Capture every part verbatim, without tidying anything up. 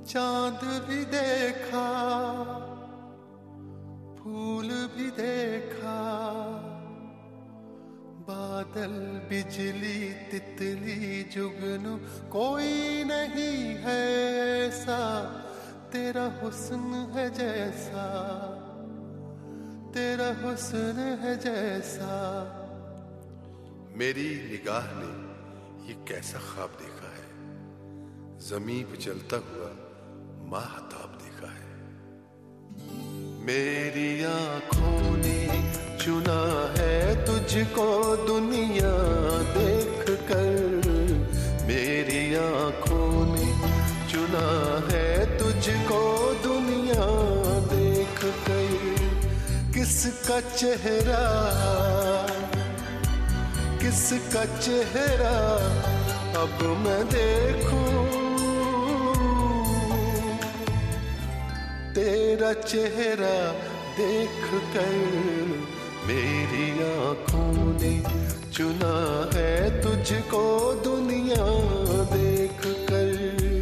चांद भी देखा, फूल भी देखा, बादल बिजली तितली जुगनू, कोई नहीं है ऐसा तेरा हुस्न है जैसा, तेरा हुस्न है जैसा। मेरी निगाह ने ये कैसा ख्वाब देखा है, ज़मीं पे चलता हुआ माहताब देखा है। मेरी आंखों ने चुना है तुझको दुनिया देख कर, मेरी आंखों ने चुना है तुझको दुनिया देख कर। किसका चेहरा किसका चेहरा अब मैं देखूं, तेरा चेहरा देख कर मेरी आंखों ने चुना है तुझको दुनिया देख कर।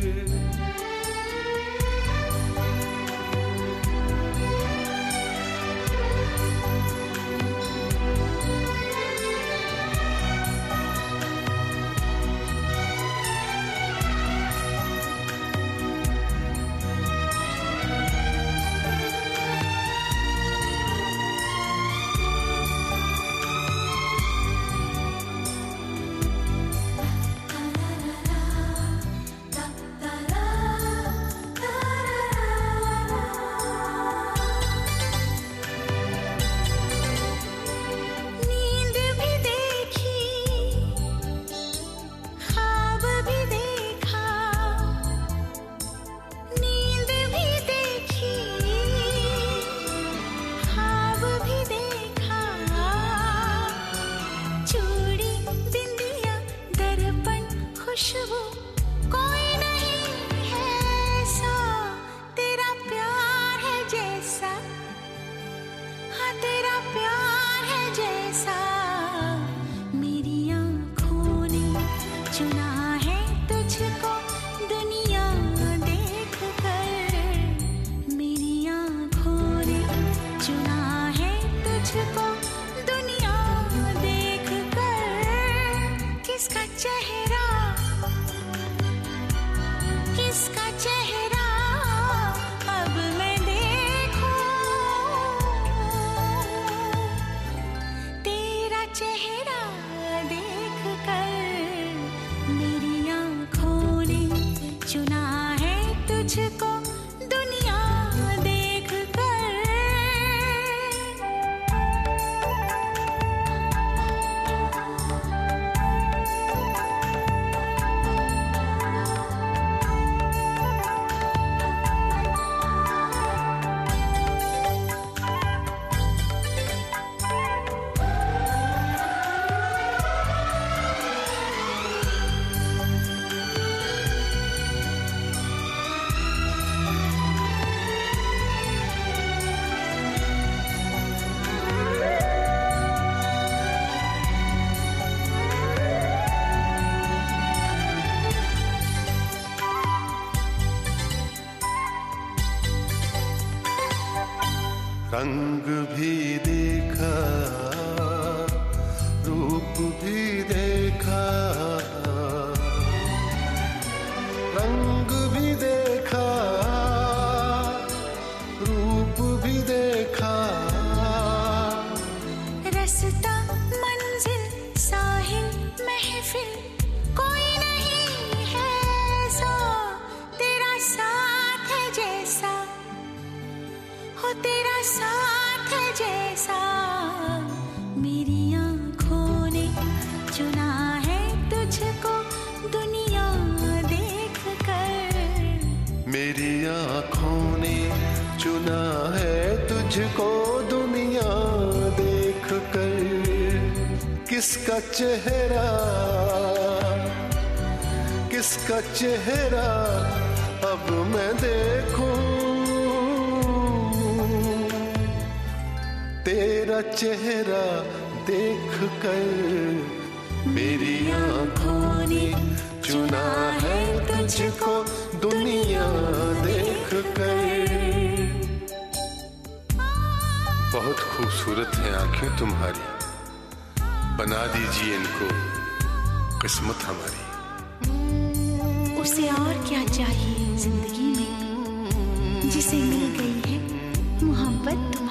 रंग भी देखा, रूप भी देखा, रंग भी देखा, रूप भी देखा, रास्ता मंजिल साहिल महफिल कोई नहीं है ऐसा तेरा साथ है जैसा हो, तेरा साथ है जैसा। मेरी आंखों ने चुना है तुझको दुनिया देख कर, मेरी आंखों ने चुना है तुझको दुनिया देख कर। किसका चेहरा किसका चेहरा अब मैं देखूं, तेरा चेहरा देख कर मेरी आंखों ने चुना है तुझको दुनिया बहुत खूबसूरत हैं आंखें तुम्हारी, बना दीजिए इनको किस्मत हमारी। उसे और क्या चाहिए जिंदगी में, जिसे मिल गई है मोहब्बत।